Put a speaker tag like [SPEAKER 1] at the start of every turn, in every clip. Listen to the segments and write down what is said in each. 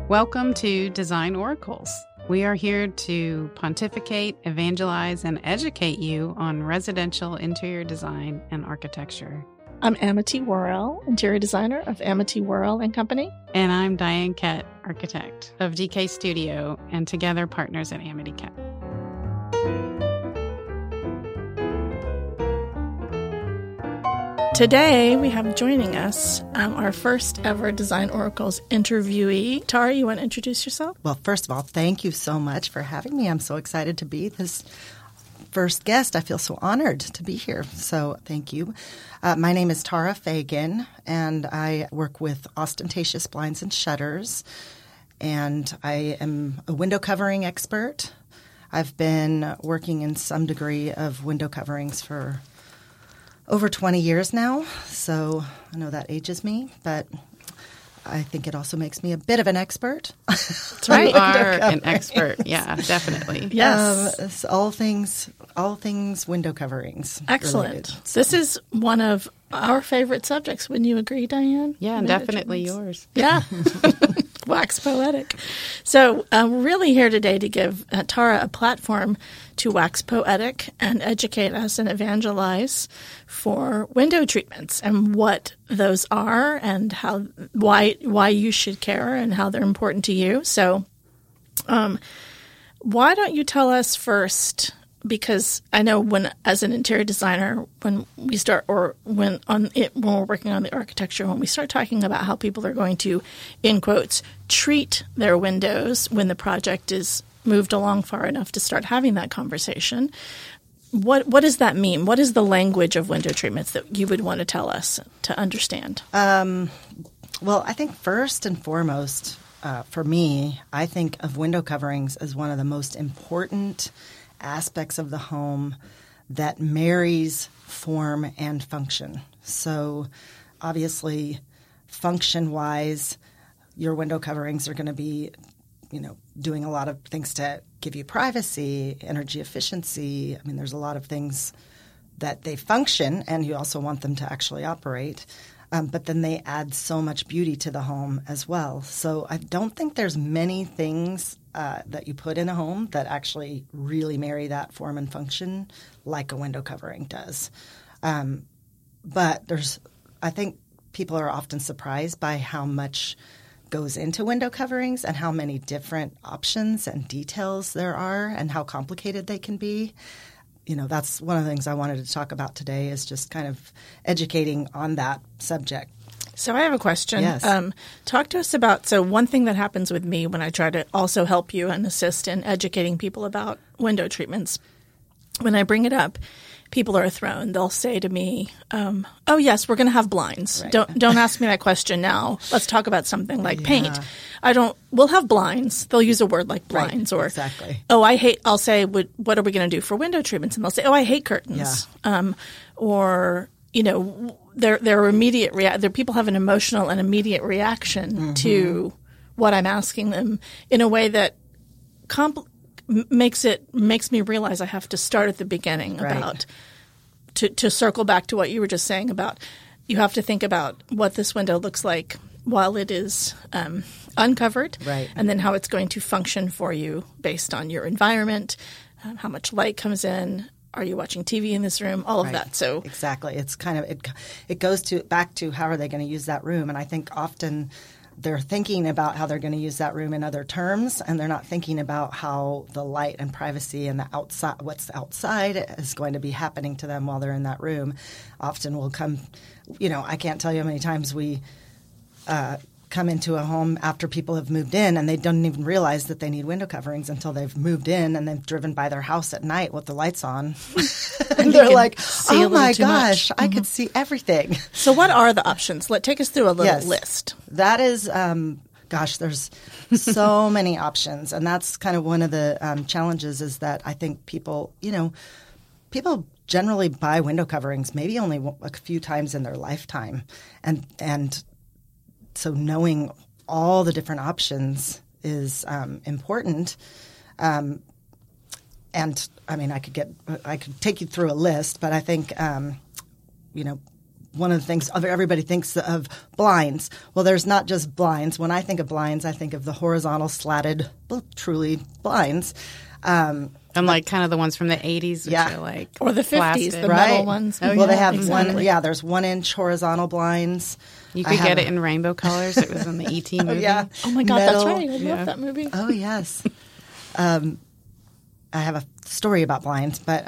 [SPEAKER 1] Welcome to Design Oracles. We are here to pontificate, evangelize, and educate you on residential interior design and architecture.
[SPEAKER 2] I'm Amity Worrell, interior designer of Amity Worrell and Company.
[SPEAKER 1] And I'm Diane Kett, architect of DK Studio, and together partners at Amity Kett.
[SPEAKER 2] Today, we have joining us our first ever Design Oracles interviewee. Tara, you want to introduce yourself?
[SPEAKER 3] Well, first of all, thank you so much for having me. I'm so excited to be this first guest. I feel so honored to be here. So thank you. My name is Tara Fagan, and I work with Ostentatious Blinds and Shutters, and I am a window covering expert. I've been working in some degree of window coverings for over 20 years now, so I know that ages me, but I think it also makes me a bit of an expert.
[SPEAKER 1] That's right. You are an expert. Yeah, definitely.
[SPEAKER 2] Yes.
[SPEAKER 3] All things window coverings.
[SPEAKER 2] Excellent.
[SPEAKER 3] Related, so.
[SPEAKER 2] This is one of our favorite subjects. Wouldn't you agree, Diane?
[SPEAKER 1] Yeah, definitely yours.
[SPEAKER 2] Yeah. Wax poetic. So we're really here today to give Tara a platform to wax poetic and educate us and evangelize for window treatments and what those are and why you should care and how they're important to you. So why don't you tell us first, because I know as an interior designer, when we're working on the architecture, when we start talking about how people are going to, in quotes, treat their windows when the project is moved along far enough to start having that conversation, what does that mean? What is the language of window treatments that you would want to tell us to understand?
[SPEAKER 3] Well, I think first and foremost, for me, I think of window coverings as one of the most important aspects of the home that marries form and function. So obviously, function-wise, your window coverings are going to be, doing a lot of things to give you privacy, energy efficiency. I mean, there's a lot of things that they function, and you also want them to actually operate. But then they add so much beauty to the home as well. So I don't think there's many things that you put in a home that actually really marry that form and function like a window covering does. But I think people are often surprised by how much goes into window coverings and how many different options and details there are and how complicated they can be. That's one of the things I wanted to talk about today is just kind of educating on that subject.
[SPEAKER 2] So I have a question.
[SPEAKER 3] Yes.
[SPEAKER 2] Talk to us about, so one thing that happens with me when I try to also help you and assist in educating people about window treatments, when I bring it up, people are thrown. They'll say to me, oh, yes, we're going to have blinds.
[SPEAKER 3] Right.
[SPEAKER 2] Don't ask me that question now. Let's talk about something like paint. We'll have blinds. They'll use a word like blinds.
[SPEAKER 3] Right,
[SPEAKER 2] or,
[SPEAKER 3] exactly.
[SPEAKER 2] I'll say, what are we going to do for window treatments? And they'll say, I hate curtains.
[SPEAKER 3] Yeah.
[SPEAKER 2] Their immediate people have an emotional and immediate reaction to what I'm asking them in a way that makes me realize I have to start at the beginning about to circle back to what you were just saying about you have to think about what this window looks like while it is uncovered, and then how it's going to function for you based on your environment, how much light comes in. Are you watching TV in this room? All of that. So
[SPEAKER 3] exactly, it's kind of it goes back to how are they going to use that room, and I think often they're thinking about how they're going to use that room in other terms, and they're not thinking about how the light and privacy and the outside, what's outside, is going to be happening to them while they're in that room. Often will come, I can't tell you how many times we come into a home after people have moved in and they don't even realize that they need window coverings until they've moved in and they've driven by their house at night with the lights on. And they're like, oh my gosh, I could see everything.
[SPEAKER 2] So what are the options? Take us through a little list.
[SPEAKER 3] That is, there's so many options. And that's kind of one of the challenges is that I think people generally buy window coverings maybe only a few times in their lifetime. And so knowing all the different options is important. And I mean, I could take you through a list, but I think, one of the things everybody thinks of blinds. Well, there's not just blinds. When I think of blinds, I think of the horizontal slatted, well, truly blinds.
[SPEAKER 1] Unlike kind of the ones from the 80s, which are like
[SPEAKER 2] or the 50s,
[SPEAKER 1] plastic.
[SPEAKER 2] the metal ones.
[SPEAKER 3] Oh, well, they have there's 1-inch horizontal blinds.
[SPEAKER 1] You could get it in rainbow colors. It was in the E.T. movie.
[SPEAKER 3] Yeah.
[SPEAKER 2] Oh, my God,
[SPEAKER 3] metal.
[SPEAKER 2] that's right. I love that movie.
[SPEAKER 3] Oh, yes. I have a story about blinds, but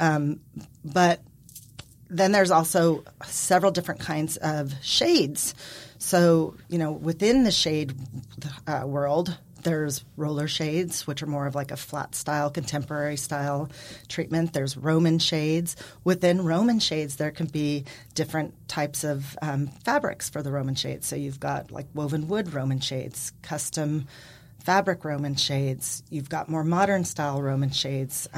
[SPEAKER 3] then there's also several different kinds of shades. So, within the shade world, there's roller shades, which are more of like a flat style, contemporary style treatment. There's Roman shades. Within Roman shades, there can be different types of fabrics for the Roman shades. So you've got like woven wood Roman shades, custom fabric Roman shades. You've got more modern style Roman shades.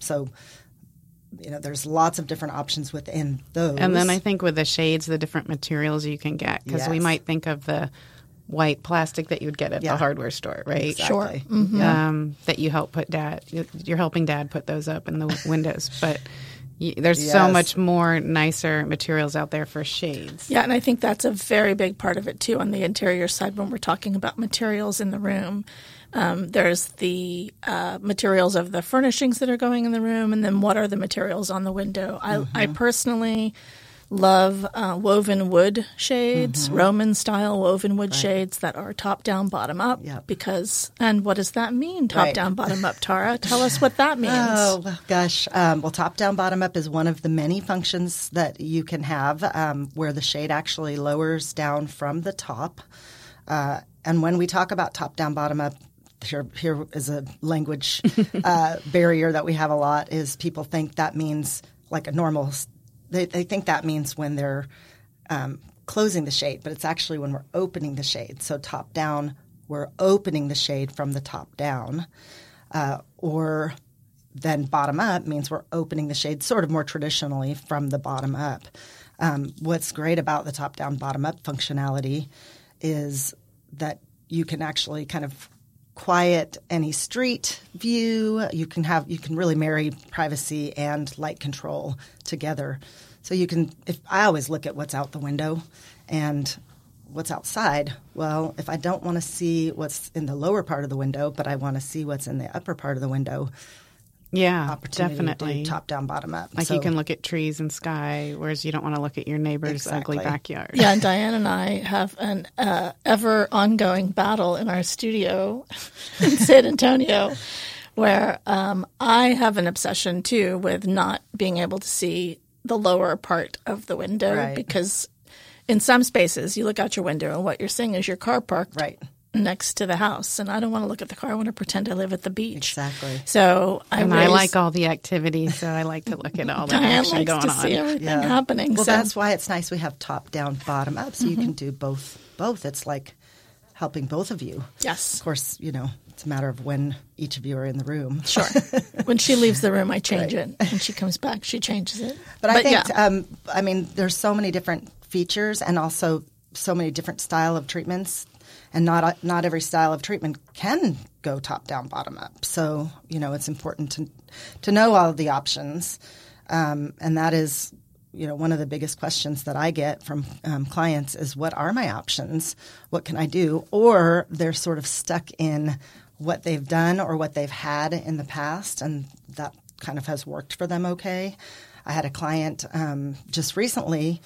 [SPEAKER 3] There's lots of different options within those.
[SPEAKER 1] And then I think with the shades, the different materials you can get, because we might think of the white plastic that you would get at the hardware store, right?
[SPEAKER 3] Exactly.
[SPEAKER 2] Sure. Mm-hmm.
[SPEAKER 1] That you help put you're helping Dad put those up in the windows. But there's so much more nicer materials out there for shades.
[SPEAKER 2] Yeah, and I think that's a very big part of it, too, on the interior side when we're talking about materials in the room. There's the materials of the furnishings that are going in the room, and then what are the materials on the window. I personally love woven wood shades, Roman-style woven wood shades that are top-down, bottom-up.
[SPEAKER 3] Yep.
[SPEAKER 2] And what does that mean, top-down, bottom-up, Tara? Tell us what that means.
[SPEAKER 3] Oh, gosh. Well, top-down, bottom-up is one of the many functions that you can have where the shade actually lowers down from the top. And when we talk about top-down, bottom-up, here is a language barrier that we have a lot, is people think that means like a normal They think that means when they're closing the shade, but it's actually when we're opening the shade. So top down, we're opening the shade from the top down. Or then bottom up means we're opening the shade sort of more traditionally from the bottom up. What's great about the top down, bottom up functionality is that you can actually kind of quiet any street view. You can really marry privacy and light control together. So I always look at what's out the window and what's outside. Well, if I don't want to see what's in the lower part of the window, but I want to see what's in the upper part of the window, opportunity
[SPEAKER 1] definitely.
[SPEAKER 3] to do top down, bottom up.
[SPEAKER 1] Like you can look at trees and sky, whereas you don't want to look at your neighbor's ugly backyard.
[SPEAKER 2] Yeah, and Diane and I have an ever ongoing battle in our studio in San Antonio where I have an obsession, too, with not being able to see the lower part of the window because in some spaces you look out your window and what you're seeing is your car parked next to the house, and I don't want to look at the car. I want to pretend I live at the beach.
[SPEAKER 3] Exactly.
[SPEAKER 2] So
[SPEAKER 1] I like all the activity, so I like to look at all the action going on.
[SPEAKER 2] See everything happening.
[SPEAKER 3] Well, that's why it's nice we have top down, bottom up, so you can do both. It's like helping both of you.
[SPEAKER 2] Yes.
[SPEAKER 3] Of course, it's a matter of when each of you are in the room.
[SPEAKER 2] Sure. When she leaves the room, I change it. When she comes back, she changes it.
[SPEAKER 3] But I think, there's so many different features and also so many different style of treatments. And not every style of treatment can go top down, bottom up. So it's important to know all of the options, and that is one of the biggest questions that I get from clients is what are my options? What can I do? Or they're sort of stuck in what they've done or what they've had in the past, and that kind of has worked for them okay. I had a client just recently.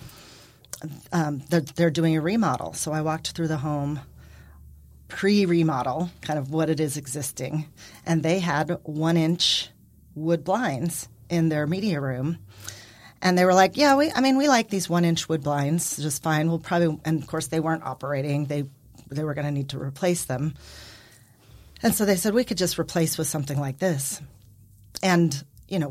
[SPEAKER 3] They're doing a remodel, so I walked through the home. Pre-remodel, kind of what it is existing, and they had 1-inch wood blinds in their media room, and they were like, "Yeah, we like these 1-inch wood blinds just fine. We'll probably," and of course they weren't operating; they were going to need to replace them, and so they said we could just replace with something like this, and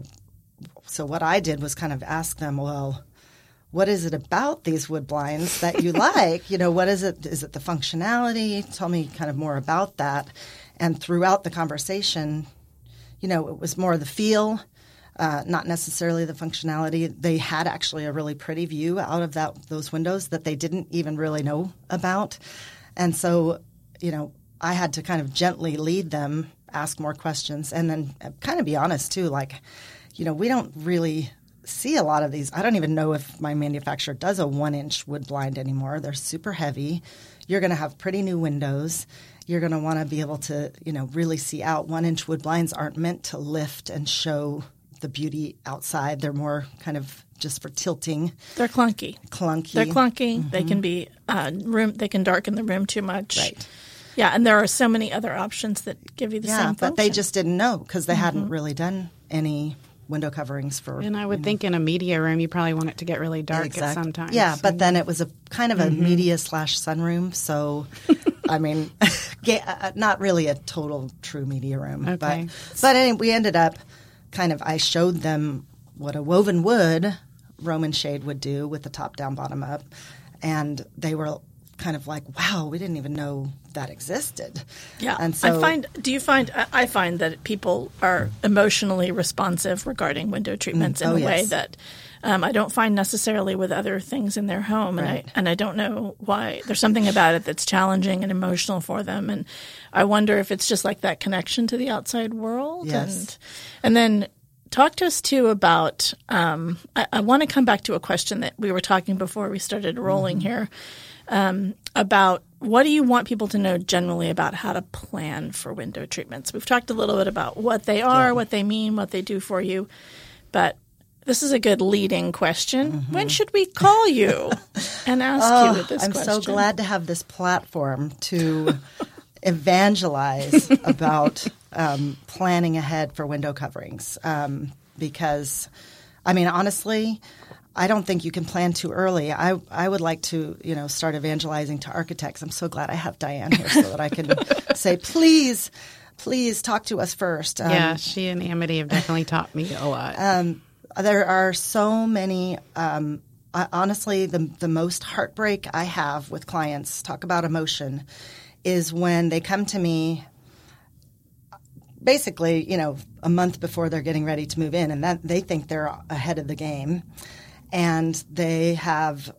[SPEAKER 3] so what I did was kind of ask them, well, what is it about these wood blinds that you like? What is it? Is it the functionality? Tell me kind of more about that. And throughout the conversation, it was more the feel, not necessarily the functionality. They had actually a really pretty view out of those windows that they didn't even really know about. And so, I had to kind of gently lead them, ask more questions, and then kind of be honest too. Like, we don't really see a lot of these. I don't even know if my manufacturer does a 1-inch wood blind anymore. They're super heavy. You're going to have pretty new windows. You're going to want to be able to, really see out. 1-inch wood blinds aren't meant to lift and show the beauty outside. They're more kind of just for tilting.
[SPEAKER 2] They're clunky. They're clunky.
[SPEAKER 3] Mm-hmm.
[SPEAKER 2] They can be they can darken the room too much.
[SPEAKER 3] Right.
[SPEAKER 2] Yeah, and there are so many other options that give you the same function.
[SPEAKER 3] But they just didn't know because they hadn't really done any window coverings for.
[SPEAKER 1] And I would think in a media room, you probably want it to get really dark at some times.
[SPEAKER 3] Yeah, but then it was a kind of a media / sunroom, so I mean, not really a total true media room.
[SPEAKER 1] Okay.
[SPEAKER 3] But anyway, we ended up I showed them what a woven wood Roman shade would do with the top down, bottom up, and they were kind of like, wow, we didn't even know that existed.
[SPEAKER 2] Yeah.
[SPEAKER 3] And so
[SPEAKER 2] I find that people are emotionally responsive regarding window treatments in a way that I don't find necessarily with other things in their home.
[SPEAKER 3] Right.
[SPEAKER 2] And I don't know why. There's something about it that's challenging and emotional for them. And I wonder if it's just like that connection to the outside world.
[SPEAKER 3] Yes.
[SPEAKER 2] And then talk to us, too, about I want to come back to a question that we were talking before we started rolling here. About what do you want people to know generally about how to plan for window treatments? We've talked a little bit about what they are, what they mean, what they do for you, but this is a good leading question. When should we call you and ask you this
[SPEAKER 3] I'm
[SPEAKER 2] question?
[SPEAKER 3] so glad to have this platform to evangelize about planning ahead for window coverings because, I mean, honestly, I don't think you can plan too early. I would like to, start evangelizing to architects. I'm so glad I have Diane here so that I can say, please talk to us first.
[SPEAKER 1] Yeah, she and Amity have definitely taught me a lot.
[SPEAKER 3] There are so many. Honestly, the most heartbreak I have with clients, talk about emotion, is when they come to me basically, a month before they're getting ready to move in, and that they think they're ahead of the game. And they have,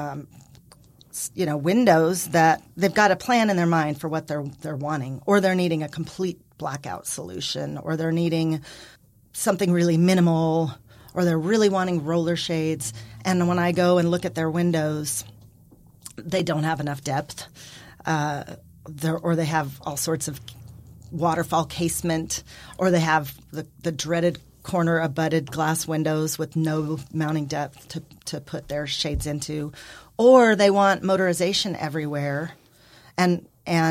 [SPEAKER 3] windows that they've got a plan in their mind for what they're wanting, or they're needing a complete blackout solution, or they're needing something really minimal, or they're really wanting roller shades. And when I go and look at their windows, they don't have enough depth, or they have all sorts of waterfall casement, or they have the dreaded corner abutted glass windows with no mounting depth to put their shades into, or they want motorization everywhere, and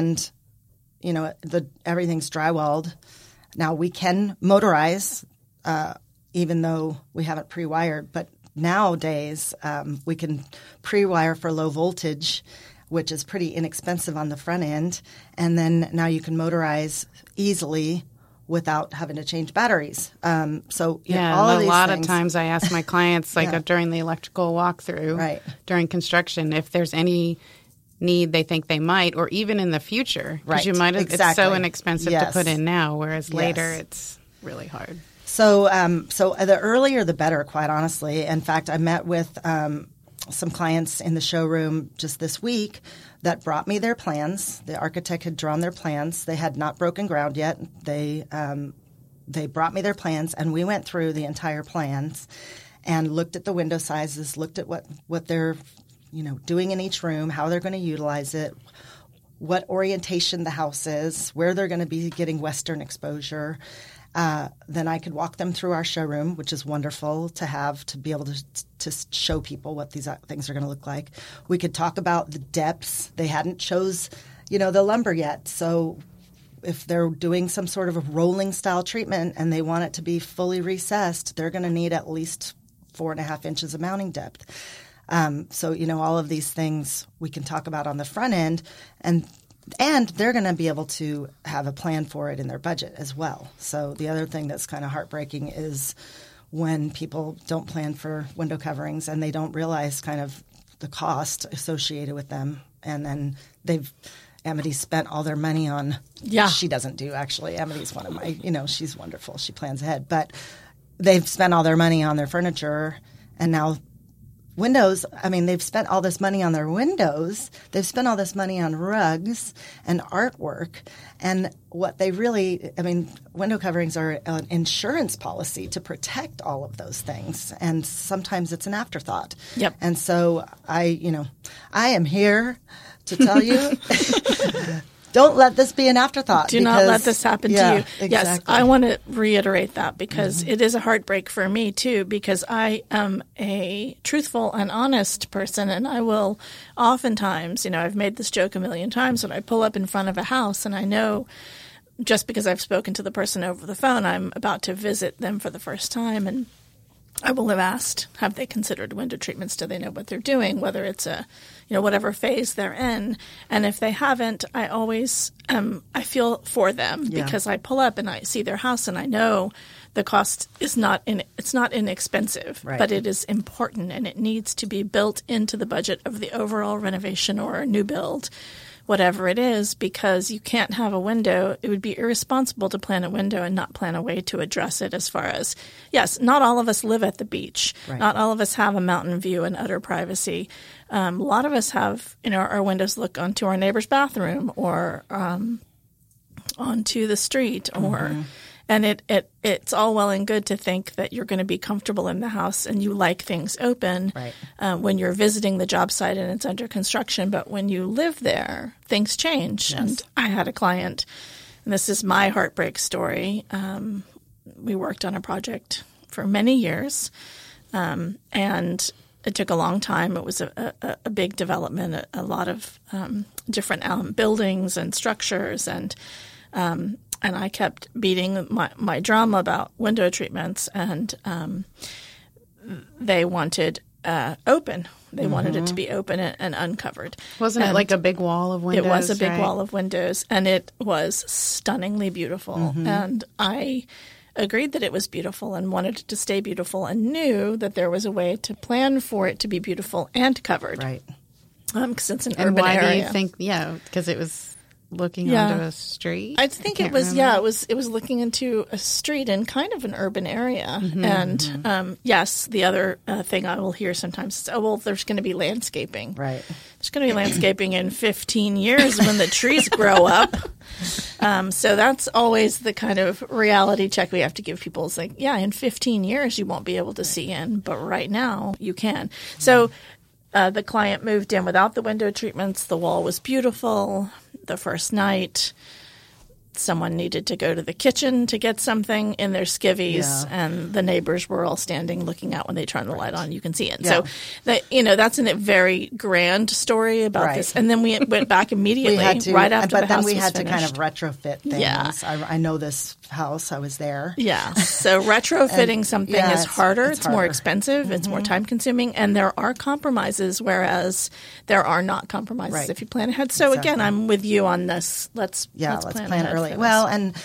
[SPEAKER 3] everything's drywalled. Now we can motorize, even though we haven't pre-wired, but nowadays we can pre-wire for low voltage, which is pretty inexpensive on the front end, and then now you can motorize easily without having to change batteries. All of these
[SPEAKER 1] lot
[SPEAKER 3] things.
[SPEAKER 1] of times I ask my clients, during the electrical walkthrough, during construction, if there's any need they think they might, or even in the future, because you might have. Exactly. It's so inexpensive to put in now, whereas later it's really hard.
[SPEAKER 3] So the earlier the better, quite honestly. In fact, I met with some clients in the showroom just this week that brought me their plans. The architect had drawn their plans. They had not broken ground yet. They brought me their plans, and we went through the entire plans and looked at the window sizes, looked at what they're doing in each room, how they're going to utilize it, what orientation the house is, where they're going to be getting western exposure. Then I could walk them through our showroom, which is wonderful to have, to be able to show people what these things are going to look like. We could talk about the depths. They hadn't chose, the lumber yet. So if they're doing some sort of a rolling style treatment and they want it to be fully recessed, they're going to need at least 4.5 inches of mounting depth. All of these things we can talk about on the front end, and they're going to be able to have a plan for it in their budget as well. So the other thing that's kind of heartbreaking is when people don't plan for window coverings and they don't realize kind of the cost associated with them. And then Amity's spent all their money on she doesn't do, actually. Amity's one of my, she's wonderful. She plans ahead. But they've spent all their money on their furniture, and now windows, I mean, they've spent all this money on their windows. They've spent all this money on rugs and artwork. And what they really, I mean, window coverings are an insurance policy to protect all of those things. And sometimes it's an afterthought.
[SPEAKER 2] Yep.
[SPEAKER 3] And so I am here to tell you, don't let this be an afterthought.
[SPEAKER 2] Do not let this happen to you.
[SPEAKER 3] Exactly.
[SPEAKER 2] Yes, I want to reiterate that because it is a heartbreak for me too, because I am a truthful and honest person, and I will oftentimes, I've made this joke a million times, when I pull up in front of a house and I know just because I've spoken to the person over the phone, I'm about to visit them for the first time, and I will have asked, have they considered window treatments? Do they know what they're doing, whether it's whatever phase they're in? And if they haven't, I always, I feel for them because I pull up and I see their house and I know the cost is it's not inexpensive, but it is important and it needs to be built into the budget of the overall renovation or a new build, whatever it is, because you can't have a window. It would be irresponsible to plan a window and not plan a way to address it as far as, yes, not all of us live at the beach. Right. Not all of us have a mountain view and utter privacy. A lot of us have, our windows look onto our neighbor's bathroom or onto the street and it's all well and good to think that you're going to be comfortable in the house and you like things open when you're visiting the job site and it's under construction. But when you live there, things change. Yes. And I had a client, and this is my heartbreak story. We worked on a project for many years, and it took a long time. It was a big development, a lot of different buildings and structures, and I kept beating my drum about window treatments, and they wanted open. They wanted it to be open and uncovered.
[SPEAKER 1] Wasn't it like a big wall of windows?
[SPEAKER 2] It was a big wall of windows, and it was stunningly beautiful. And I agreed that it was beautiful and wanted it to stay beautiful and knew that there was a way to plan for it to be beautiful and covered.
[SPEAKER 3] Right.
[SPEAKER 2] Because it's an urban area.
[SPEAKER 1] And why do you think, because it was looking onto a street?
[SPEAKER 2] I think it was, it was looking into a street in kind of an urban area. And yes, the other thing I will hear sometimes is, there's going to be landscaping.
[SPEAKER 3] Right.
[SPEAKER 2] There's going to be landscaping in 15 years when the trees grow up. So that's always the kind of reality check we have to give people. It's like, in 15 years you won't be able to see in, but right now you can. So the client moved in without the window treatments. The wall was beautiful. The first night, someone needed to go to the kitchen to get something in their skivvies, and the neighbors were all standing looking out when they turned the light on. You can see it. Yeah. So, that's a very grand story about this. And then we went back immediately right after the house was finished. But then we had to
[SPEAKER 3] kind of retrofit things. Yeah. I know this house. I was there.
[SPEAKER 2] Yeah. So retrofitting something is harder. It's more expensive. It's more time consuming. And there are compromises, whereas there are not compromises if you plan ahead. So again, I'm with you on this. Let's plan early.
[SPEAKER 3] Well, and,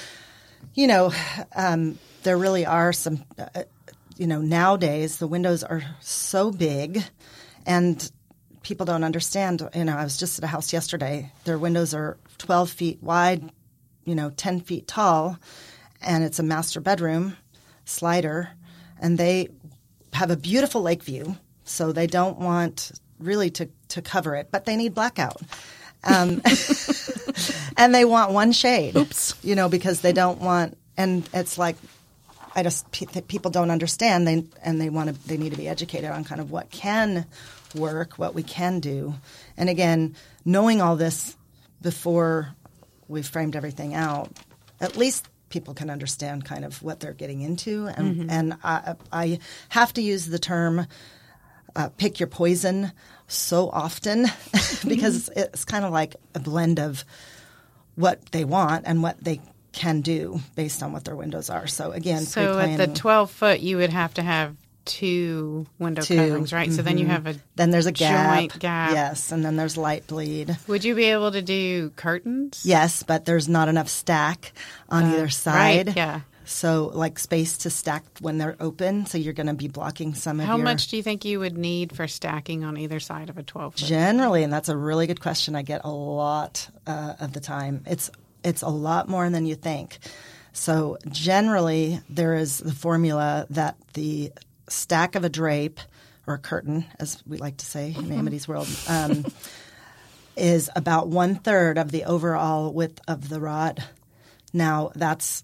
[SPEAKER 3] there really are some, nowadays the windows are so big and people don't understand. I was just at a house yesterday. Their windows are 12 feet wide, 10 feet tall, and it's a master bedroom slider, and they have a beautiful lake view, so they don't want really to cover it, but they need blackout. And they want one shade.
[SPEAKER 2] Oops.
[SPEAKER 3] Because they don't want, and it's like, people don't understand. They need to be educated on kind of what can work, what we can do. And again, knowing all this before we've framed everything out, at least people can understand kind of what they're getting into. And I have to use the term pick your poison so often because it's kind of like a blend of what they want and what they can do based on what their windows are. So again,
[SPEAKER 1] at the 12 foot, you would have to have two window coverings, right? So then you have
[SPEAKER 3] then there's a
[SPEAKER 1] joint gap.
[SPEAKER 3] Yes, and then there's light bleed.
[SPEAKER 1] Would you be able to do curtains?
[SPEAKER 3] Yes, but there's not enough stack on either side.
[SPEAKER 1] Right, yeah.
[SPEAKER 3] So like space to stack when they're open, so you're going to be blocking some of
[SPEAKER 1] How much do you think you would need for stacking on either side of a 12-foot?
[SPEAKER 3] Generally, and that's a really good question I get a lot of the time, it's a lot more than you think. So generally, there is the formula that the stack of a drape or curtain, as we like to say in Amity's World, is about 1/3 of the overall width of the rod. Now, that's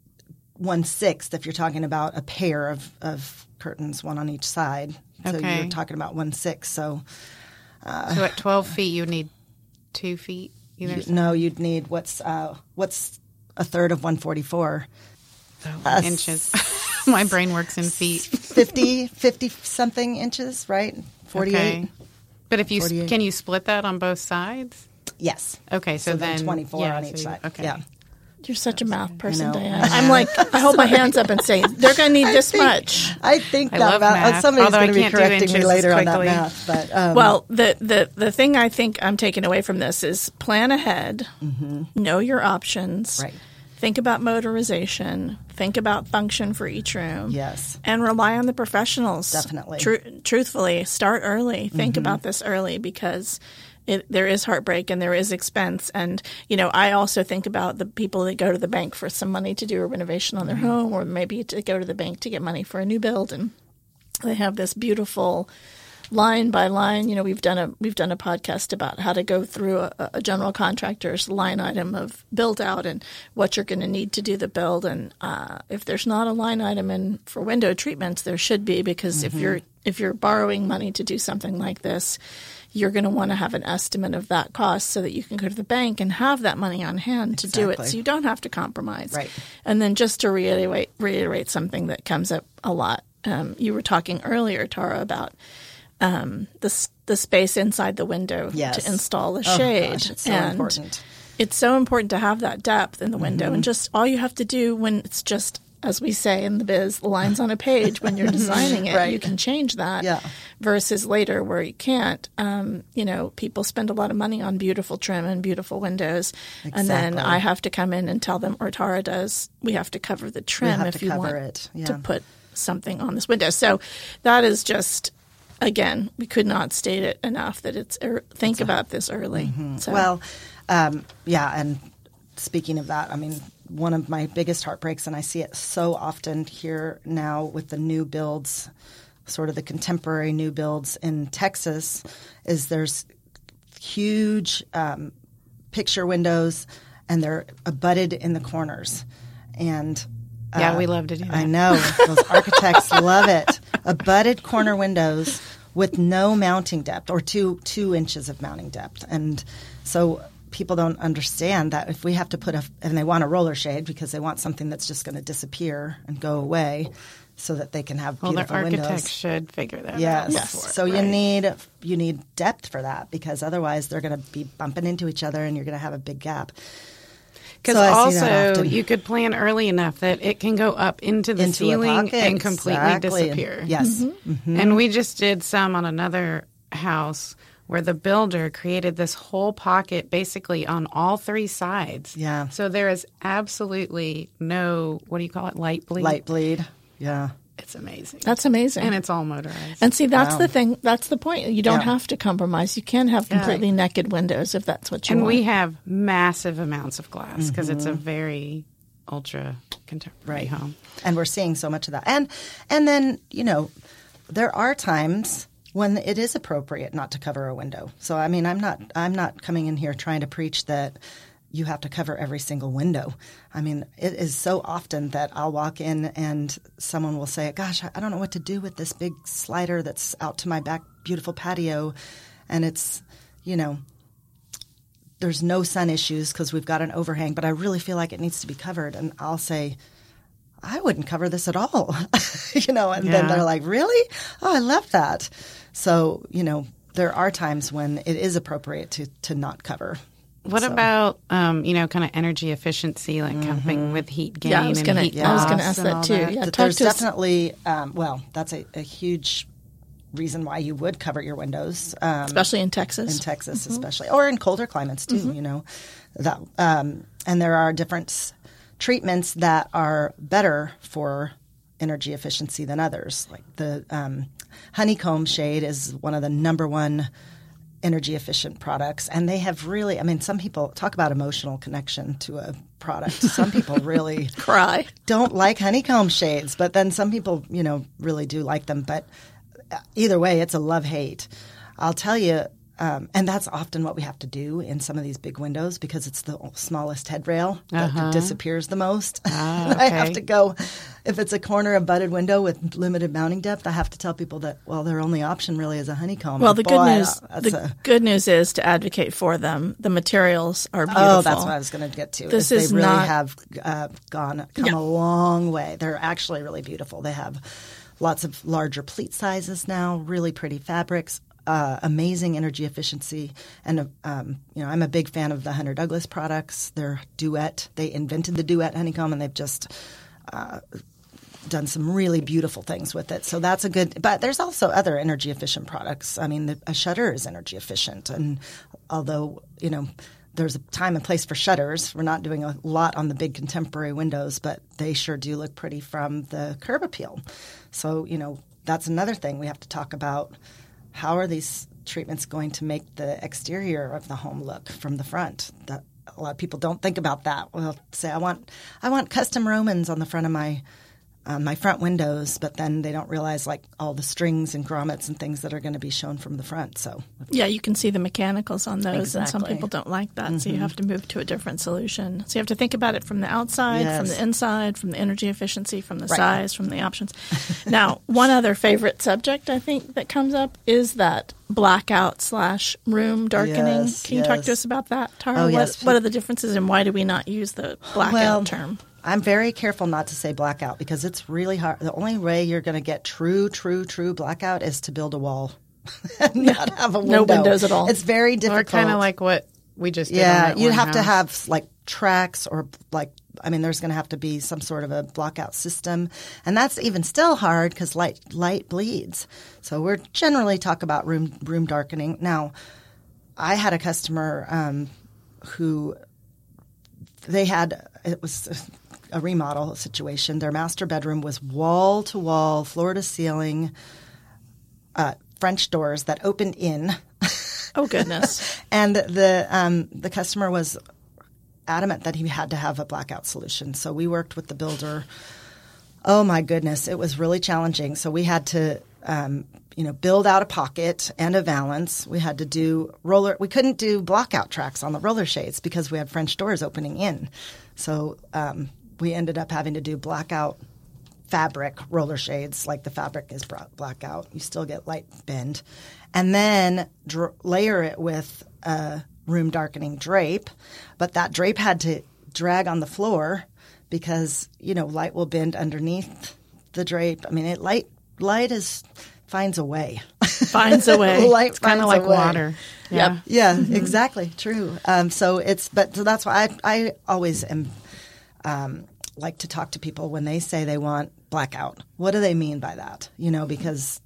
[SPEAKER 3] 1/6 if you're talking about a pair of curtains, one on each side. So you're talking about 1/6. So
[SPEAKER 1] at 12 feet, you need 2 feet?
[SPEAKER 3] You'd need what's 1/3 of 144?
[SPEAKER 1] Inches. My brain works in feet.
[SPEAKER 3] 50-something inches, right? 48.
[SPEAKER 1] Okay. But if you can you split that on both sides?
[SPEAKER 3] Yes.
[SPEAKER 1] Okay, so then
[SPEAKER 3] 24 on each side.
[SPEAKER 1] Okay.
[SPEAKER 3] Yeah.
[SPEAKER 2] You're such a math person, Diane. I'm like, I hold my hands up and say, they're going to need this much.
[SPEAKER 3] I think that
[SPEAKER 1] love math.
[SPEAKER 3] Somebody's going to be correcting me later on that math. But,
[SPEAKER 2] well, the thing I think I'm taking away from this is plan ahead, know your options,
[SPEAKER 3] right.
[SPEAKER 2] Think about motorization, think about function for each room.
[SPEAKER 3] Yes.
[SPEAKER 2] And rely on the professionals.
[SPEAKER 3] Definitely.
[SPEAKER 2] Truthfully, start early. Think about this early because there is heartbreak and there is expense. And, I also think about the people that go to the bank for some money to do a renovation on their home, or maybe to go to the bank to get money for a new build. And they have this beautiful line by line. We've done a podcast about how to go through a general contractor's line item of build out and what you're going to need to do the build. And if there's not a line item in for window treatments, there should be, because if you're borrowing money to do something like this, you're going to want to have an estimate of that cost so that you can go to the bank and have that money on hand to do it, so you don't have to compromise.
[SPEAKER 3] Right.
[SPEAKER 2] And then just to reiterate something that comes up a lot. You were talking earlier, Tara, about the space inside the window to install a shade.
[SPEAKER 3] Gosh, it's so important.
[SPEAKER 2] It's so important to have that depth in the window. And just all you have to do when it's just, as we say in the biz, the lines on a page, when you're designing it,
[SPEAKER 3] right.
[SPEAKER 2] You can change that.
[SPEAKER 3] Yeah.
[SPEAKER 2] Versus later where you can't. People spend a lot of money on beautiful trim and beautiful windows. Exactly. And then I have to come in and tell them, or Tara does, we have to cover the trim if you want to put something on this window. So that is just, again, we could not state it enough that think about this early. So.
[SPEAKER 3] Well, and speaking of that, one of my biggest heartbreaks, and I see it so often here now with the new builds, sort of the contemporary new builds in Texas, is there's huge picture windows, and they're abutted in the corners. And
[SPEAKER 1] we love to do that.
[SPEAKER 3] I know. Those architects love it. Abutted corner windows with no mounting depth, or 2 inches of mounting depth. And so people don't understand that if we have to and they want a roller shade because they want something that's just going to disappear and go away so that they can have beautiful windows.
[SPEAKER 1] Their architects should figure that out.
[SPEAKER 3] Yes. So you need depth for that, because otherwise they're going to be bumping into each other and you're going to have a big gap.
[SPEAKER 1] Because also you could plan early enough that it can go up into the ceiling and completely disappear.
[SPEAKER 3] Yes.
[SPEAKER 1] And we just did some on another house where the builder created this whole pocket basically on all 3 sides.
[SPEAKER 3] Yeah.
[SPEAKER 1] So there is absolutely no, what do you call it, light bleed?
[SPEAKER 3] Light bleed, yeah.
[SPEAKER 1] It's amazing.
[SPEAKER 2] That's amazing.
[SPEAKER 1] And it's all motorized.
[SPEAKER 2] And see, that's the thing. That's the point. You don't have to compromise. You can have completely naked windows if that's what you want.
[SPEAKER 1] And we have massive amounts of glass because it's a very ultra contemporary home.
[SPEAKER 3] And we're seeing so much of that. And then, there are times when it is appropriate not to cover a window. So, I'm not coming in here trying to preach that you have to cover every single window. It is so often that I'll walk in and someone will say, gosh, I don't know what to do with this big slider that's out to my back beautiful patio. And it's, there's no sun issues because we've got an overhang, but I really feel like it needs to be covered. And I'll say, I wouldn't cover this at all, and then they're like, really? Oh, I love that. So, there are times when it is appropriate to not cover.
[SPEAKER 1] What about, kind of energy efficiency, like camping with heat gain?
[SPEAKER 2] I was going to ask that too.
[SPEAKER 3] Yeah, there's definitely, that's a huge reason why you would cover your windows.
[SPEAKER 2] Especially in Texas.
[SPEAKER 3] In Texas, especially. Or in colder climates too, that, and there are different treatments that are better for energy efficiency than others. Like the honeycomb shade is one of the number one energy efficient products, and they have really, some people talk about emotional connection to a product. Some people really
[SPEAKER 2] cry,
[SPEAKER 3] don't like honeycomb shades, but then some people, really do like them. But either way, it's a love-hate. I'll tell you, and that's often what we have to do in some of these big windows because it's the smallest headrail that disappears the most. Okay. I have to go, if it's a corner of budded window with limited mounting depth, I have to tell people that, well, their only option really is a honeycomb.
[SPEAKER 2] Well, good news is to advocate for them. The materials are beautiful.
[SPEAKER 3] Oh, that's what I was going to get to. They really have come a long way. They're actually really beautiful. They have lots of larger pleat sizes now, really pretty fabrics. Amazing energy efficiency, and I'm a big fan of the Hunter Douglas products. They're Duet. They invented the Duet honeycomb, and they've just done some really beautiful things with it. So that's a good. But there's also other energy efficient products. I mean, a shutter is energy efficient, and although there's a time and place for shutters, we're not doing a lot on the big contemporary windows, but they sure do look pretty from the curb appeal. So that's another thing we have to talk about. How are these treatments going to make the exterior of the home look from the front? That a lot of people don't think about that. Well, say I want custom Romans on the front of my front windows, but then they don't realize like all the strings and grommets and things that are going to be shown from the front. So
[SPEAKER 2] yeah, you can see the mechanicals on those, and some people don't like that, so you have to move to a different solution. So you have to think about it from the outside, from the inside, from the energy efficiency, from the size, from the options. Now, one other favorite subject I think that comes up is that blackout/room darkening. Can you talk to us about that, Tara? What are the differences, and why do we not use the blackout term?
[SPEAKER 3] I'm very careful not to say blackout because it's really hard. The only way you're going to get true blackout is to build a wall and not have a window.
[SPEAKER 2] No windows at all.
[SPEAKER 3] It's very difficult.
[SPEAKER 1] Or kind of like what we just did.
[SPEAKER 3] Yeah, you'd have to have like tracks or there's going to have to be some sort of a blackout system. And that's even still hard because light bleeds. So we're generally talk about room darkening. Now, I had a customer who it was a remodel situation. Their master bedroom was wall to wall, floor to ceiling, French doors that opened in.
[SPEAKER 2] Oh goodness!
[SPEAKER 3] And the customer was adamant that he had to have a blackout solution. So we worked with the builder. Oh my goodness, it was really challenging. So we had to build out a pocket and a valance. We had to do we couldn't do blockout tracks on the roller shades because we had French doors opening in. So we ended up having to do blackout fabric roller shades, like the fabric is blackout. You still get light bend. And then layer it with a room darkening drape. But that drape had to drag on the floor because, light will bend underneath the drape. I mean, light finds a way.
[SPEAKER 2] Finds a way.
[SPEAKER 3] Light
[SPEAKER 1] it's kind of like water.
[SPEAKER 2] Yeah.
[SPEAKER 3] Yep. Yeah, exactly. True. So that's why I always am like to talk to people when they say they want blackout. What do they mean by that? Because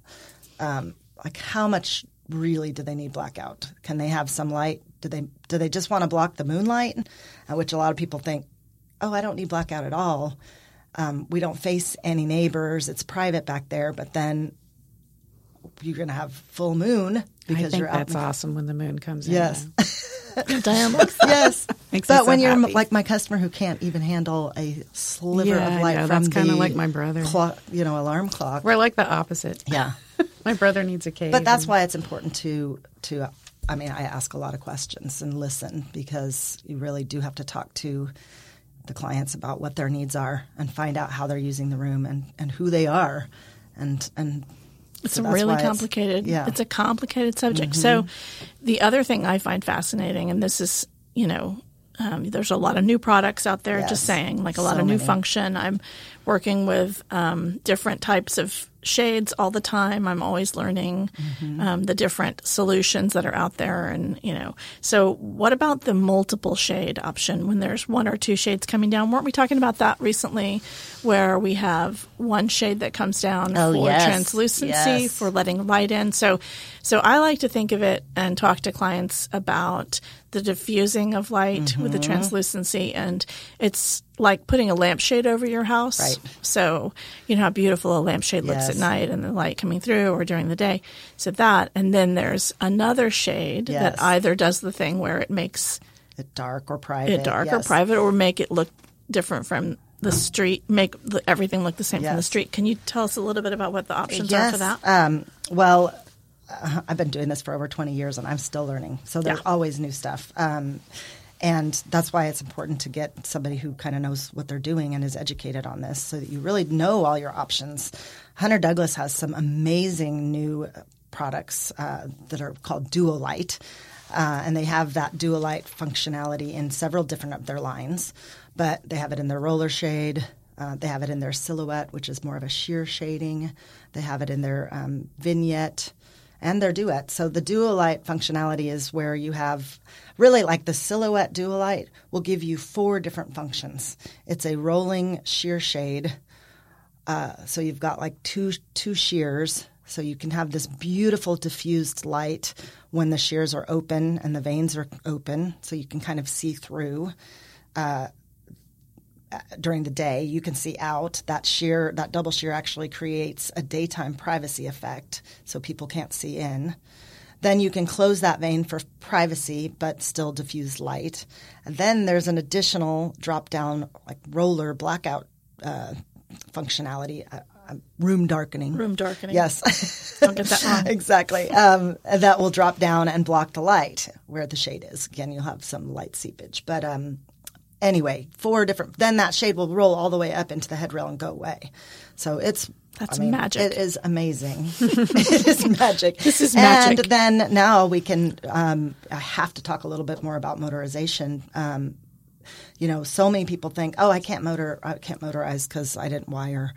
[SPEAKER 3] how much really do they need blackout? Can they have some light? Do they just want to block the moonlight? Which a lot of people think, oh, I don't need blackout at all. We don't face any neighbors. It's private back there. But then you're going to have full moon because you're out.
[SPEAKER 1] That's awesome when the moon comes in.
[SPEAKER 3] Yes.
[SPEAKER 2] Diane likes that.
[SPEAKER 3] Yes. But when you're like my customer who can't even handle a sliver of light from
[SPEAKER 1] that's kind of like my brother.
[SPEAKER 3] Alarm clock.
[SPEAKER 1] We're like the opposite.
[SPEAKER 3] Yeah.
[SPEAKER 1] My brother needs a cave.
[SPEAKER 3] But that's why it's important to I ask a lot of questions and listen because you really do have to talk to the clients about what their needs are and find out how they're using the room and who they are and
[SPEAKER 2] it's really complicated. It's a complicated subject. Mm-hmm. So the other thing I find fascinating, and this is, there's a lot of new products out there, just saying, like a lot of new function. I'm working with different types of shades all the time. I'm always learning the different solutions that are out there. And, so what about the multiple shade option when there's one or two shades coming down? Weren't we talking about that recently where we have one shade that comes down for translucency, for letting light in? So I like to think of it and talk to clients about the diffusing of light with the translucency, and it's like putting a lampshade over your house.
[SPEAKER 3] Right.
[SPEAKER 2] So you know how beautiful a lampshade looks at night and the light coming through or during the day. So that, and then there's another shade that either does the thing where it makes
[SPEAKER 3] it dark or private.
[SPEAKER 2] Or private, or make it look different from the street, make everything look the same from the street. Can you tell us a little bit about what the options are for that?
[SPEAKER 3] Well, I've been doing this for over 20 years, and I'm still learning. So there's always new stuff. And that's why it's important to get somebody who kind of knows what they're doing and is educated on this so that you really know all your options. Hunter Douglas has some amazing new products that are called Duo-Light. And they have that Duo-Light functionality in several different of their lines. But they have it in their roller shade. They have it in their silhouette, which is more of a sheer shading. They have it in their vignette and their duet. So the Duo-Light functionality is where you have really like the silhouette Duo-Light will give you 4 different functions. It's a rolling sheer shade. So you've got like two shears. So you can have this beautiful diffused light when the shears are open and the veins are open. So you can kind of see through. During the day, you can see out. That double sheer actually creates a daytime privacy effect, so people can't see in. Then you can close that vein for privacy, but still diffuse light. And then there's an additional drop-down, like roller blackout functionality, room darkening.
[SPEAKER 2] Room darkening.
[SPEAKER 3] Yes.
[SPEAKER 2] Don't get that wrong.
[SPEAKER 3] Exactly. That will drop down and block the light where the shade is. Again, you'll have some light seepage, but anyway, 4 different. Then that shade will roll all the way up into the headrail and go away. So that's
[SPEAKER 2] magic.
[SPEAKER 3] It is amazing. It is magic.
[SPEAKER 2] This is magic.
[SPEAKER 3] And then now we can. I have to talk a little bit more about motorization. So many people think, I can't motorize because I didn't wire.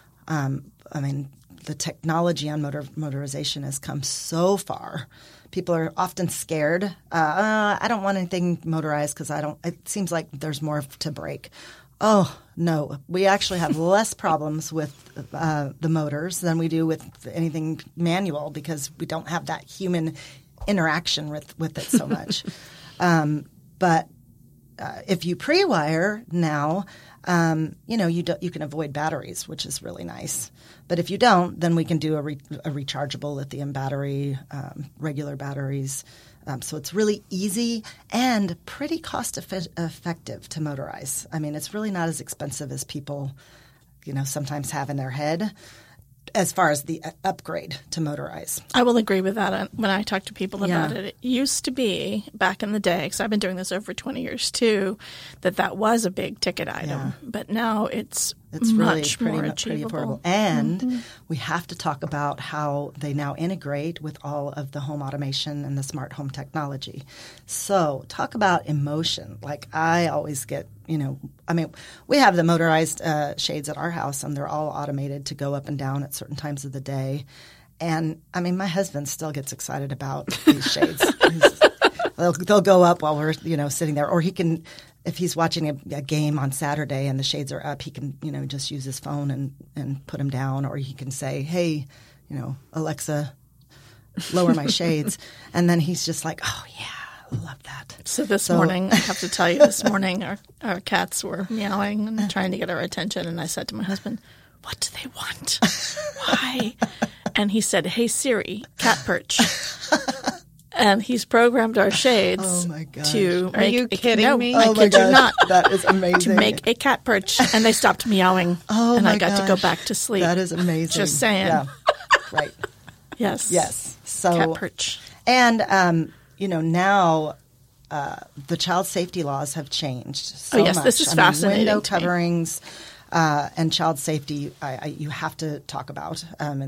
[SPEAKER 3] The technology on motorization has come so far. People are often scared. I don't want anything motorized because it seems like there's more to break. Oh, no. We actually have less problems with the motors than we do with anything manual because we don't have that human interaction with it so much. But if you pre-wire now, you can avoid batteries, which is really nice. But if you don't, then we can do a rechargeable lithium battery, regular batteries. So it's really easy and pretty cost effective to motorize. It's really not as expensive as people, sometimes have in their head as far as the upgrade to motorize.
[SPEAKER 2] I will agree with that when I talk to people about it. It used to be, back in the day, because I've been doing this over 20 years too, that was a big ticket item. Yeah. But now it's much
[SPEAKER 3] really
[SPEAKER 2] more
[SPEAKER 3] pretty
[SPEAKER 2] achievable.
[SPEAKER 3] affordable. And we have to talk about how they now integrate with all of the home automation and the smart home technology. So talk about emotion. Like I always get, we have the motorized shades at our house, and they're all automated to go up and down at certain times of the day. And, my husband still gets excited about these shades. They'll go up while we're, sitting there. Or he can, if he's watching a game on Saturday and the shades are up, he can, just use his phone and put them down. Or he can say, hey, Alexa, lower my shades. And then he's just like, oh, yeah. I love that.
[SPEAKER 2] So this morning, I have to tell you, our cats were meowing and trying to get our attention. And I said to my husband, what do they want? Why? And he said, hey, Siri, cat perch. And he's programmed our shades to
[SPEAKER 1] Are you kidding me?
[SPEAKER 2] I kid you not.
[SPEAKER 3] That is amazing.
[SPEAKER 2] To make a cat perch. And they stopped meowing. And I got to go back to sleep.
[SPEAKER 3] That is amazing.
[SPEAKER 2] Just saying.
[SPEAKER 3] Yeah. Right.
[SPEAKER 2] Yes.
[SPEAKER 3] So
[SPEAKER 2] cat perch.
[SPEAKER 3] And now the child safety laws have changed so much.
[SPEAKER 2] This is fascinating.
[SPEAKER 3] Window coverings and child safety, you have to talk about.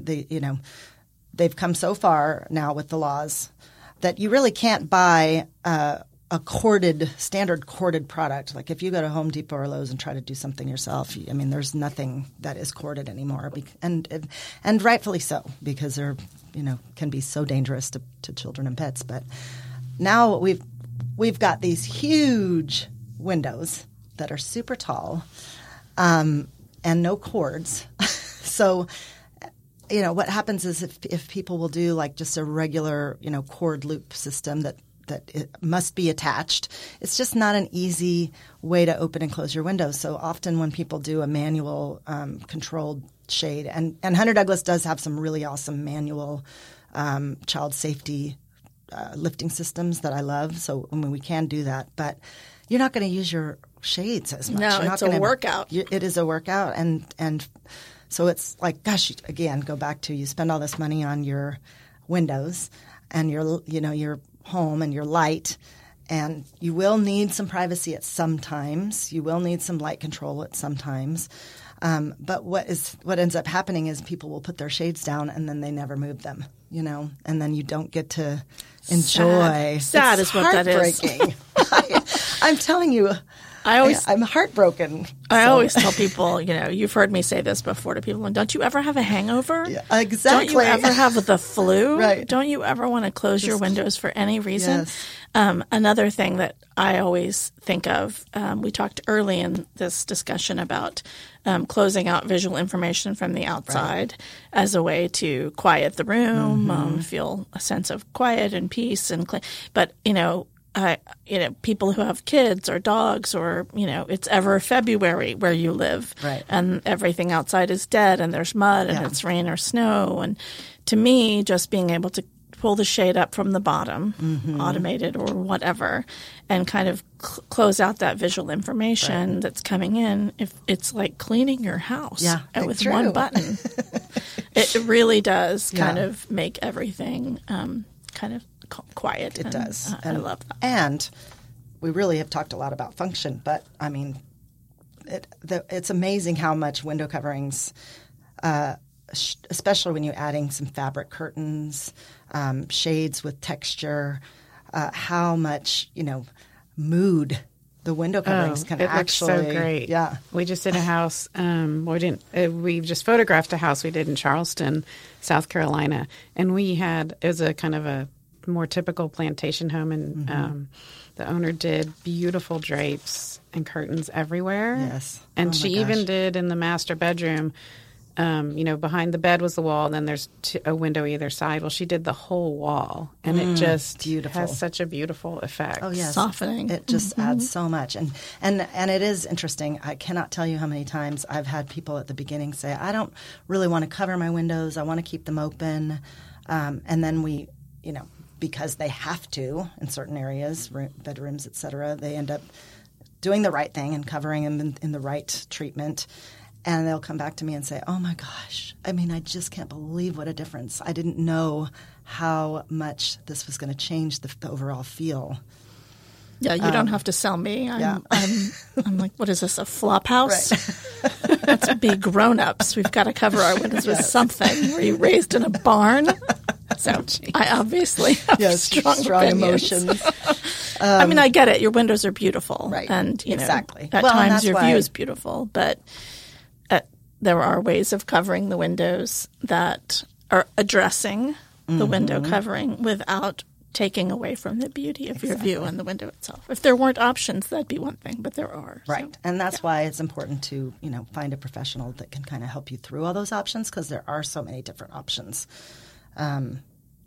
[SPEAKER 3] They've come so far now with the laws that you really can't buy a standard corded product. Like if you go to Home Depot or Lowe's and try to do something yourself, there's nothing that is corded anymore, and rightfully so, because they're can be so dangerous to children and pets. But now we've got these huge windows that are super tall and no cords. So what happens is if people will do like just a regular cord loop system that it must be attached, it's just not an easy way to open and close your windows. So often when people do a manual controlled shade, and Hunter Douglas does have some really awesome manual child safety lifting systems that I love. So we can do that, but you're not going to use your shades as much.
[SPEAKER 2] No, it's a workout.
[SPEAKER 3] It is a workout. And so it's like, gosh, again, go back to you spend all this money on your windows and your home and your light, and you will need some privacy at some times. You will need some light control at some times. But what ends up happening is people will put their shades down and then they never move them, and then you don't get to enjoy.
[SPEAKER 2] Sad is what that is.
[SPEAKER 3] I'm telling you. I'm heartbroken.
[SPEAKER 2] I always tell people, you've heard me say this before to people, don't you ever have a hangover?
[SPEAKER 3] Yeah, exactly.
[SPEAKER 2] Don't you ever have the flu?
[SPEAKER 3] Right.
[SPEAKER 2] Don't you ever want to close your windows for any reason? Yes. Another thing that I always think of, we talked early in this discussion about closing out visual information from the outside as a way to quiet the room, feel a sense of quiet and peace. But, people who have kids or dogs or, it's ever February where you live and everything outside is dead and there's mud and it's rain or snow. And to me, just being able to pull the shade up from the bottom, automated or whatever, and kind of close out that visual information that's coming in, if it's like cleaning your house with one button. It really does kind of make everything kind of quiet.
[SPEAKER 3] It does.
[SPEAKER 2] I love that.
[SPEAKER 3] And we really have talked a lot about function, but I mean, it's amazing how much window coverings, especially when you're adding some fabric curtains, shades with texture, how much, mood the window coverings can actually.
[SPEAKER 1] Looks so great.
[SPEAKER 3] Yeah.
[SPEAKER 1] We just did a house. We just photographed a house we did in Charleston, South Carolina, and it was a kind of a more typical plantation home, and the owner did beautiful drapes and curtains everywhere.
[SPEAKER 3] Yes.
[SPEAKER 1] And she even did in the master bedroom, behind the bed was the wall, and then there's a window either side. Well, she did the whole wall, and it just has such a beautiful effect.
[SPEAKER 3] Oh, yes.
[SPEAKER 2] Softening.
[SPEAKER 3] It just adds so much. And it is interesting. I cannot tell you how many times I've had people at the beginning say, I don't really want to cover my windows. I want to keep them open. And then we, because they have to in certain areas, bedrooms, et cetera, they end up doing the right thing and covering them in the right treatment. And they'll come back to me and say, oh, my gosh, I just can't believe what a difference. I didn't know how much this was going to change the overall feel.
[SPEAKER 2] Yeah, you don't have to sell me. I'm like, what is this, a flop house? Right. Let's be grown-ups. We've got to cover our windows with something. Were you raised in a barn? So I obviously have strong emotions. I get it. Your windows are beautiful.
[SPEAKER 3] Right.
[SPEAKER 2] And,
[SPEAKER 3] exactly.
[SPEAKER 2] At times your view is beautiful. But there are ways of covering the windows that are addressing the window covering without taking away from the beauty of your view and the window itself. If there weren't options, that'd be one thing, but there are.
[SPEAKER 3] Right. So, and that's why it's important to, find a professional that can kind of help you through all those options, because there are so many different options. And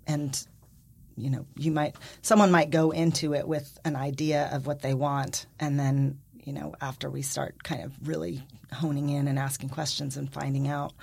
[SPEAKER 3] someone might go into it with an idea of what they want, and then, after we start kind of really honing in and asking questions and finding out,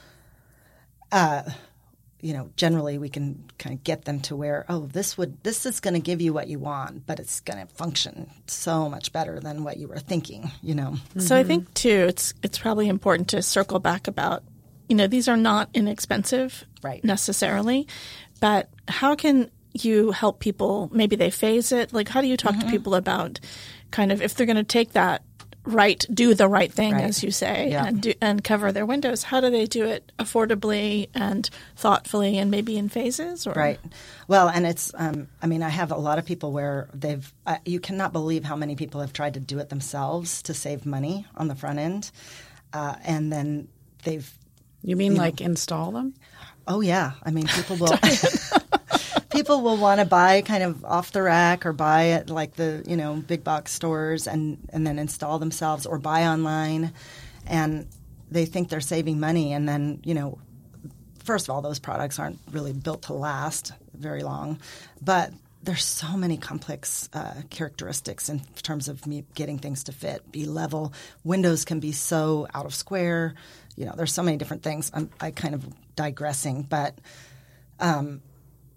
[SPEAKER 3] generally we can kind of get them to where, this is going to give you what you want, but it's going to function so much better than what you were thinking,
[SPEAKER 2] So I think too, it's probably important to circle back about, these are not inexpensive necessarily, but how can you help people? Maybe they phase it. Like, how do you talk to people about kind of, if they're going to take that do the right thing, as you say, and cover their windows, how do they do it affordably and thoughtfully and maybe in phases? Or?
[SPEAKER 3] Right. Well, and it's, I have a lot of people where you cannot believe how many people have tried to do it themselves to save money on the front end. And then
[SPEAKER 1] You mean like install them?
[SPEAKER 3] Oh, yeah. People will... People will want to buy kind of off the rack or buy at like the, big box stores and then install themselves, or buy online, and they think they're saving money. And then, first of all, those products aren't really built to last very long, but there's so many complex characteristics in terms of getting things to fit, be level. Windows can be so out of square. There's so many different things. I kind of digressing, but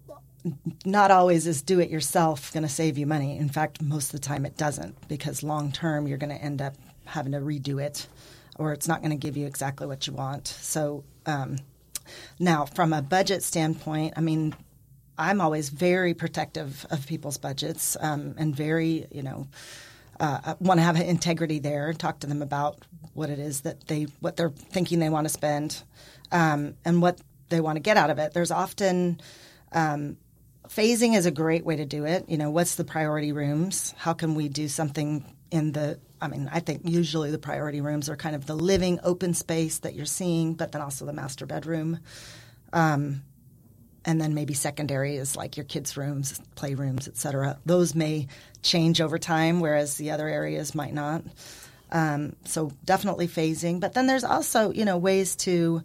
[SPEAKER 3] not always is do-it-yourself going to save you money. In fact, most of the time it doesn't, because long-term you're going to end up having to redo it, or it's not going to give you exactly what you want. So now, from a budget standpoint, I mean, I'm always very protective of people's budgets and very, want to have integrity there and talk to them about what it is that what they're thinking they want to spend and what they want to get out of it. There's often phasing is a great way to do it. What's the priority rooms? How can we do something I think usually the priority rooms are kind of the living open space that you're seeing, but then also the master bedroom. And then maybe secondary is like your kids' rooms, playrooms, et cetera. Those may change over time, whereas the other areas might not. So definitely phasing. But then there's also, ways to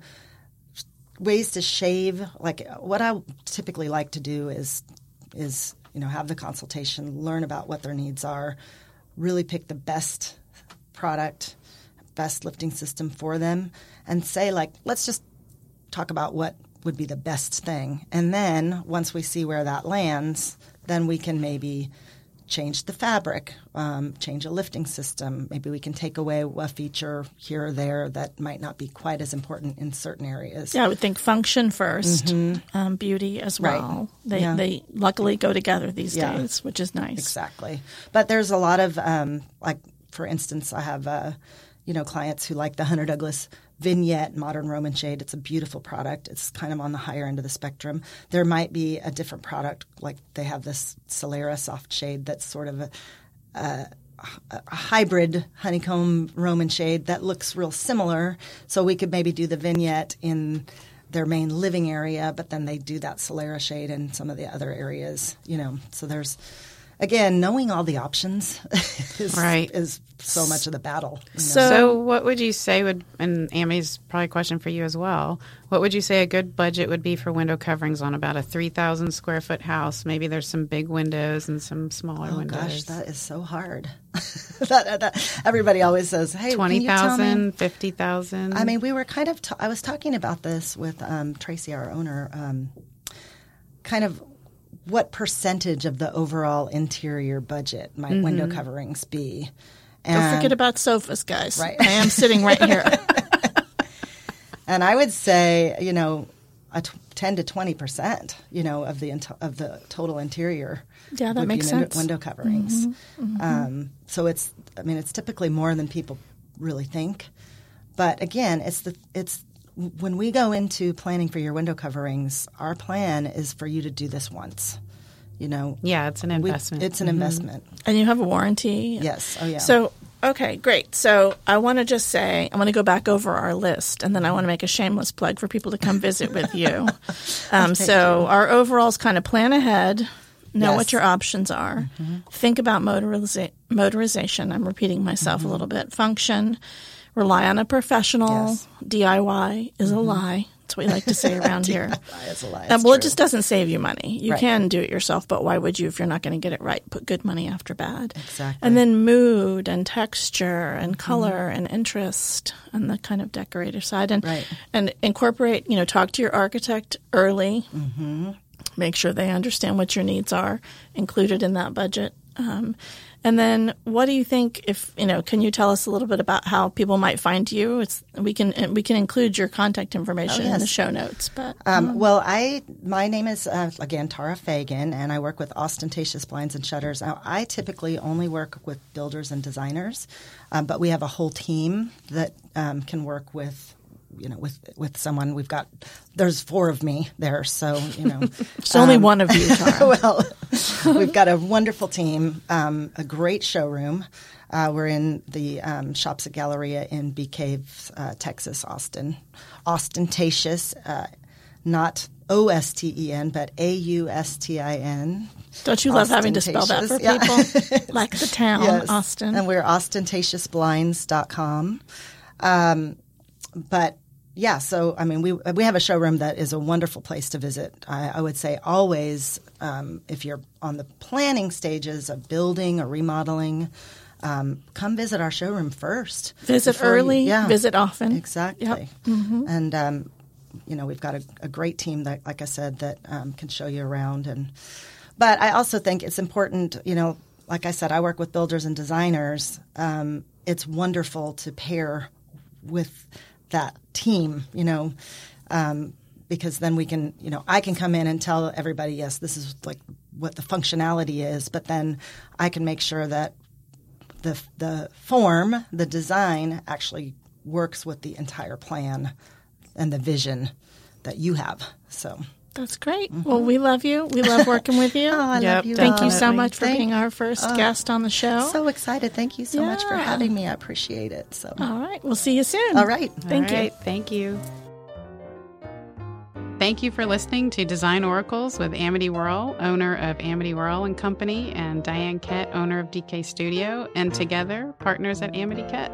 [SPEAKER 3] shave. Like what I typically like to do is have the consultation, learn about what their needs are, really pick the best product, best lifting system for them, and say, like, let's just talk about what would be the best thing. And then once we see where that lands, then we can maybe change the fabric, change a lifting system. Maybe we can take away a feature here or there that might not be quite as important in certain areas.
[SPEAKER 2] Yeah, I would think function first, beauty as well. Right. They luckily go together these days, which is nice.
[SPEAKER 3] Exactly. But there's a lot of, for instance, I have clients who like the Hunter Douglas Vignette Modern Roman Shade. It's a beautiful product. It's kind of on the higher end of the spectrum. There might be a different product, like they have this Solera Soft Shade that's sort of a hybrid honeycomb Roman shade that looks real similar. So we could maybe do the Vignette in their main living area, but then they do that Solera shade in some of the other areas. So there's, again, knowing all the options is so much of the battle.
[SPEAKER 1] So what would you say and Ami's probably a question for you as well, what would you say a good budget would be for window coverings on about a 3,000 square foot house? Maybe there's some big windows and some smaller windows. Oh gosh,
[SPEAKER 3] that is so hard. Everybody always says, hey,
[SPEAKER 1] 20,000, 50,000.
[SPEAKER 3] I mean, we were kind of, I was talking about this with Tracy, our owner, kind of what percentage of the overall interior budget might window coverings be. And
[SPEAKER 2] don't forget about sofas, guys. Right. I am sitting right here.
[SPEAKER 3] And I would say, 10 to 20%, of the total interior.
[SPEAKER 2] Yeah, that makes sense.
[SPEAKER 3] Window coverings. So it's typically more than people really think. But again, it's when we go into planning for your window coverings, our plan is for you to do this once.
[SPEAKER 1] Yeah, it's an investment.
[SPEAKER 3] It's an investment.
[SPEAKER 2] And you have a warranty?
[SPEAKER 3] Yes. Oh, yeah.
[SPEAKER 2] So, okay, great. So I want to just say, I want to go back over our list, and then I want to make a shameless plug for people to come visit with you. So our overalls kind of plan ahead, know what your options are, think about motorization. I'm repeating myself a little bit. Function, rely on a professional. Yes. DIY is a lie. That's what we like to say around here.
[SPEAKER 3] DIY is a lie.
[SPEAKER 2] Well, it just doesn't save you money. You can do it yourself, but why would you if you're not going to get it right? Put good money after bad.
[SPEAKER 3] Exactly.
[SPEAKER 2] And then mood and texture and color and interest and the kind of decorator side. And incorporate, talk to your architect early. Make sure they understand what your needs are included in that budget. And then what do you think can you tell us a little bit about how people might find you? We can include your contact information in the show notes. But
[SPEAKER 3] my name is, again, Tara Fagan, and I work with Ostentatious Blinds and Shutters. Now, I typically only work with builders and designers, but we have a whole team that can work with someone. There's 4 of me there, so,
[SPEAKER 2] There's only one of you, Tara.
[SPEAKER 3] Well, we've got a wonderful team, a great showroom. We're in the Shops at Galleria in Bee Cave, Texas, Austin. Ostentatious, not O-S-T-E-N, but A-U-S-T-I-N.
[SPEAKER 2] Don't you love having to spell that for people? Like the town, Austin.
[SPEAKER 3] And we're ostentatiousblinds.com. But yeah, so we have a showroom that is a wonderful place to visit. I would say always, if you're on the planning stages of building or remodeling, come visit our showroom first.
[SPEAKER 2] Visit early, visit often.
[SPEAKER 3] Exactly.
[SPEAKER 2] Yep.
[SPEAKER 3] And we've got a great team that, like I said, that can show you around. But I also think it's important, like I said, I work with builders and designers. It's wonderful to pair with that team, because then we can, I can come in and tell everybody, yes, this is like what the functionality is, but then I can make sure that the form, the design actually works with the entire plan and the vision that you have. So
[SPEAKER 2] that's great. Mm-hmm. Well, we love you. We love working with you.
[SPEAKER 3] I love you.
[SPEAKER 2] Thank you so much for being our first guest on the show.
[SPEAKER 3] So excited. Thank you so much for having me. I appreciate it. So,
[SPEAKER 2] all right. We'll see you soon.
[SPEAKER 3] All right.
[SPEAKER 2] Thank you.
[SPEAKER 1] Thank you. Thank you for listening to Design Oracles with Amity Worrell, owner of Amity Worrell and Company, and Diane Kett, owner of DK Studio, and together, partners at Amity Kett.